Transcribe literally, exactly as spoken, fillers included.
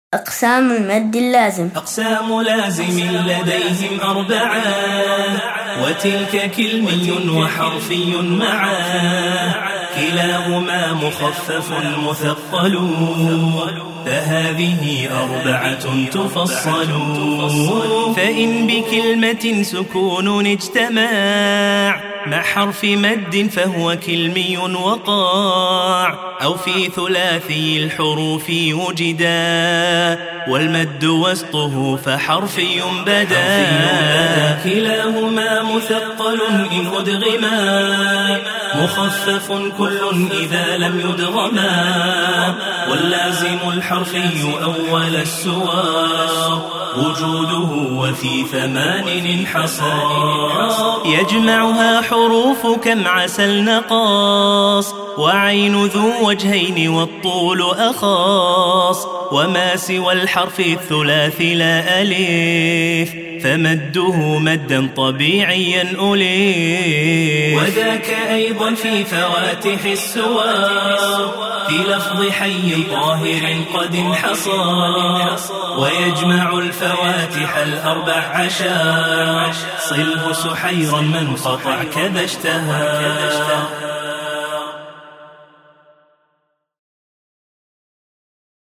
أقسام المد اللازم. أقسام لازم لديهم أربعة، وتلك كلمي وحرفي معا، كلاهما مخفف مثقل، فهذه أربعة تفصل. فإن بكلمة سكون اجتماع مع حرف مد فهو كلمي وقاع، أو في ثلاثي الحروف وجدا والمد وسطه فحرفي بدا. كلاهما مثقل إن أدغما، مخفف كل إذا لم يدغما، واللازم الحرفي أول السوار وجوده وفي ثمان انحصار. يجمعها حروف كم عسل نقاص، وعين ذو وجهين والطول أخاص، وما سوى الحرف الثلاثي لا أليف فمده مدا طبيعيا أليف. وذاك أيضا في فواتح السوار، في لفظ حي طاهر قد انحصر، ويجمع الفواتح الأربع عشر، صله سحيرا من قطع كذا اشتهى.